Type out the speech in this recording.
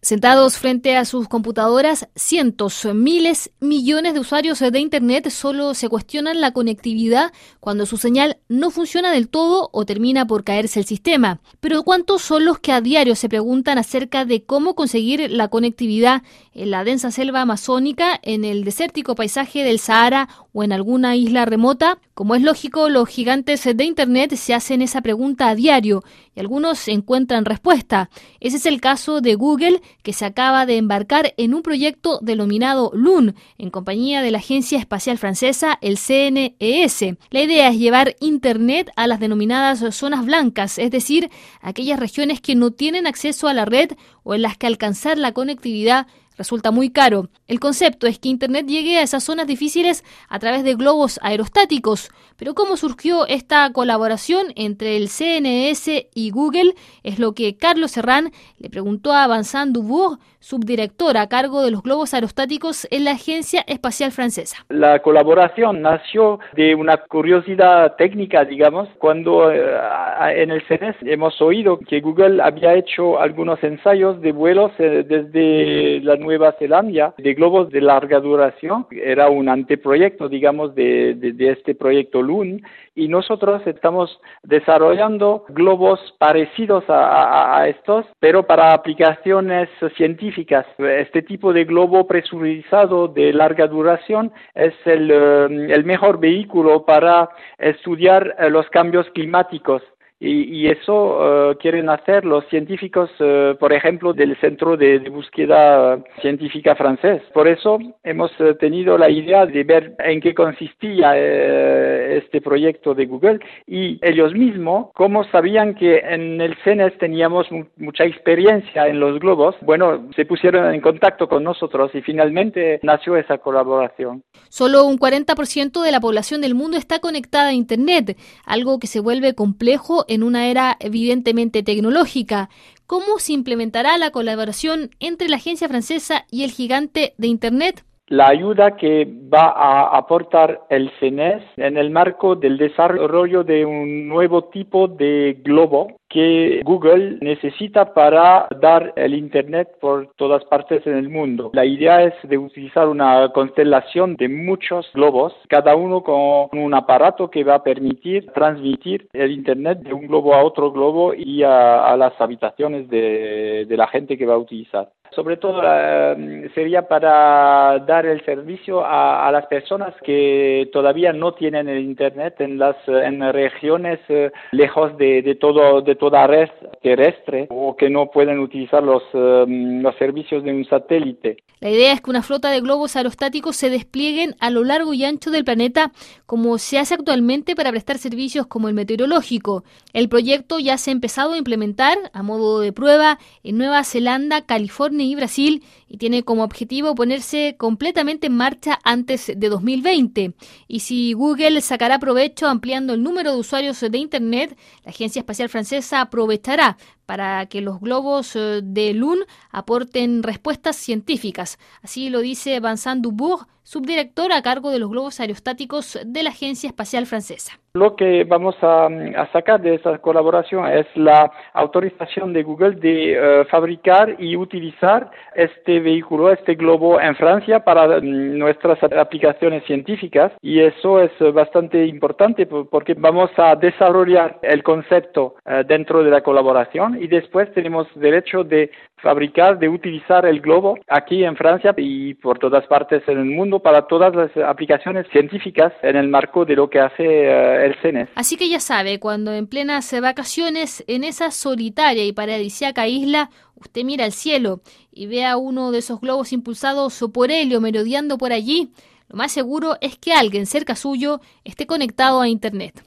Sentados frente a sus computadoras, cientos, miles, millones de usuarios de Internet solo se cuestionan la conectividad cuando su señal no funciona del todo o termina por caerse el sistema. Pero ¿cuántos son los que a diario se preguntan acerca de cómo conseguir la conectividad en la densa selva amazónica, en el desértico paisaje del Sahara o en alguna isla remota? Como es lógico, los gigantes de Internet se hacen esa pregunta a diario y algunos encuentran respuesta. Ese es el caso de Google, que se acaba de embarcar en un proyecto denominado Loon, en compañía de la Agencia Espacial Francesa, el CNES. La idea es llevar Internet a las denominadas zonas blancas, es decir, aquellas regiones que no tienen acceso a la red o en las que alcanzar la conectividad resulta muy caro. El concepto es que Internet llegue a esas zonas difíciles a través de globos aerostáticos. Pero ¿cómo surgió esta colaboración entre el CNES y Google? Es lo que Carlos Serrán le preguntó a Vincent Dubourg, subdirector a cargo de los globos aerostáticos en la Agencia Espacial Francesa. La colaboración nació de una curiosidad técnica, digamos, cuando en el CNES hemos oído que Google había hecho algunos ensayos de vuelos desde la Nueva Zelanda de globos de larga duración. Era un anteproyecto, digamos, de este proyecto Loon, y nosotros estamos desarrollando globos parecidos a estos, pero para aplicaciones científicas. Este tipo de globo presurizado de larga duración es el mejor vehículo para estudiar los cambios climáticos. Y eso quieren hacer los científicos, por ejemplo, del Centro de Búsqueda Científica francés. Por eso hemos tenido la idea de ver en qué consistía este proyecto de Google, y ellos mismos, como sabían que en el CNES teníamos mucha experiencia en los globos, bueno, se pusieron en contacto con nosotros y finalmente nació esa colaboración. Solo un 40% de la población del mundo está conectada a Internet, algo que se vuelve complejo en una era evidentemente tecnológica. ¿Cómo se implementará la colaboración entre la agencia francesa y el gigante de Internet? La ayuda que va a aportar el CNES en el marco del desarrollo de un nuevo tipo de globo que Google necesita para dar el Internet por todas partes en el mundo. La idea es de utilizar una constelación de muchos globos, cada uno con un aparato que va a permitir transmitir el Internet de un globo a otro globo y a las habitaciones de la gente que va a utilizar. Sobre todo sería para dar el servicio a las personas que todavía no tienen el Internet en regiones lejos de toda red terrestre, o que no pueden utilizar los servicios de un satélite. La idea es que una flota de globos aerostáticos se desplieguen a lo largo y ancho del planeta, como se hace actualmente para prestar servicios como el meteorológico. El proyecto ya se ha empezado a implementar a modo de prueba en Nueva Zelanda, California y Brasil, y tiene como objetivo ponerse completamente en marcha antes de 2020. Y si Google sacará provecho ampliando el número de usuarios de Internet, la Agencia Espacial Francesa aprovechará para que los globos de Loon aporten respuestas científicas. Así lo dice Vincent Dubourg, subdirector a cargo de los globos aerostáticos de la Agencia Espacial Francesa. Lo que vamos a sacar de esa colaboración es la autorización de Google de fabricar y utilizar este vehículo, este globo en Francia para nuestras aplicaciones científicas, y eso es bastante importante porque vamos a desarrollar el concepto dentro de la colaboración, y después tenemos derecho de fabricar, de utilizar el globo aquí en Francia y por todas partes en el mundo para todas las aplicaciones científicas en el marco de lo que hace el CNES. Así que ya sabe, cuando en plenas vacaciones en esa solitaria y paradisíaca isla, usted mira al cielo y ve a uno de esos globos impulsados por helio merodeando por allí, lo más seguro es que alguien cerca suyo esté conectado a Internet.